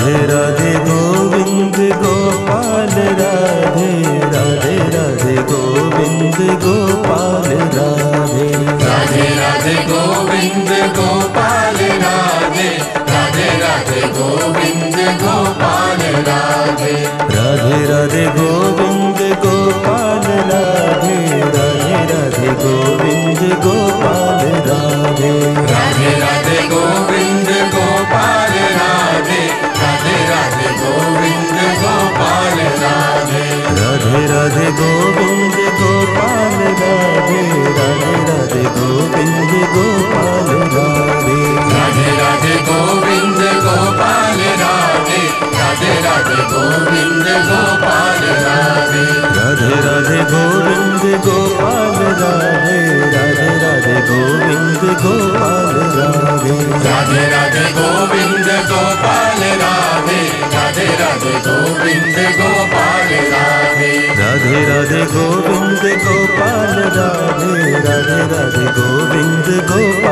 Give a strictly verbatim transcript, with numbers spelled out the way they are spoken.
Radhe Radhe Govind Gopal Radhe Radhe Radhe Govind Gopal Radhe Radhe Radhe Govind Gopal Radhe Radhe Radhe Govind Gopal Radhe Radhe Radhe Govind Gopal Radhe Radhe Radhe Govind Gopal Radhe Radhe Radhe Govind Gopal Radhe Radhe Radhe Govind Gopal Radhe Radhe Radhe Govind Gopal Radhe Radhe Radhe Govind Gopal Radhe Radhe Radhe Govind Gopal Radhe Radhe Radhe Govind Gopal Radhe Radhe Radhe Govind Gopal Radhe Radhe Radhe Govind Gopal Radhe Radhe Radhe Govind Gopal Radhe Radhe Radhe Govind Gopal Radhe Radhe Radhe Govind Gopal Radhe Radhe Radhe Govind Gopal